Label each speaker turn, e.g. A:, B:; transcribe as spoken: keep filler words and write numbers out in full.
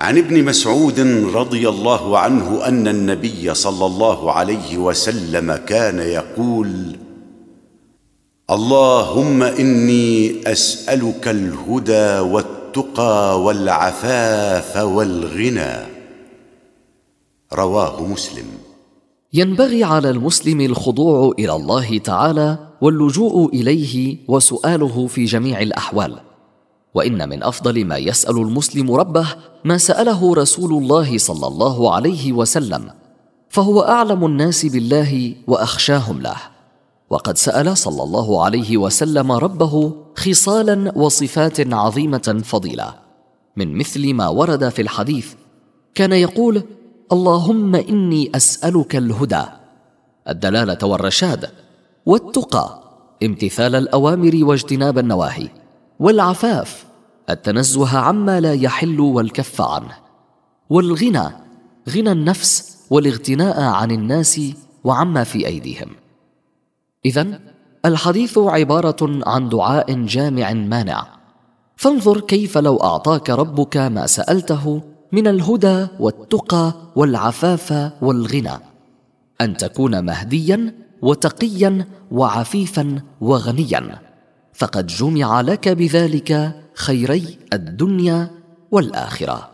A: عن ابن مسعود رضي الله عنه أن النبي صلى الله عليه وسلم كان يقول: اللهم إني أسألك الهدى والتقى والعفاف والغنى. رواه مسلم.
B: ينبغي على المسلم الخضوع إلى الله تعالى واللجوء إليه وسؤاله في جميع الأحوال، وإن من أفضل ما يسأل المسلم ربه ما سأله رسول الله صلى الله عليه وسلم، فهو أعلم الناس بالله وأخشاهم له، وقد سأل صلى الله عليه وسلم ربه خصالا وصفات عظيمة فضيلة، من مثل ما ورد في الحديث. كان يقول: اللهم إني أسألك الهدى، الدلالة والرشاد، والتقى، امتثال الأوامر واجتناب النواهي، والعفاف، التنزه عما لا يحل والكف عنه، والغنى، غنى النفس والاغتناء عن الناس وعما في أيديهم. إذن الحديث عبارة عن دعاء جامع مانع، فانظر كيف لو أعطاك ربك ما سألته من الهدى والتقى والعفاف والغنى، أن تكون مهديا وتقيا وعفيفا وغنيا، فقد جمع لك بذلك خيري الدنيا والآخرة.